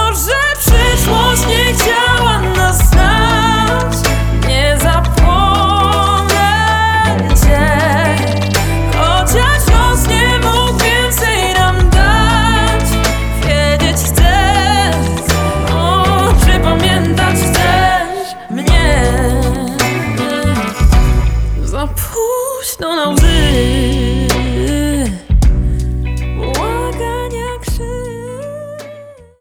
Może przyszłość nie chciała nas znać. Nie zapomnę cię, chociaż los nie mógł więcej nam dać. Wiedzieć chcesz, czy pamiętać chcesz mnie. Za późno na łzy.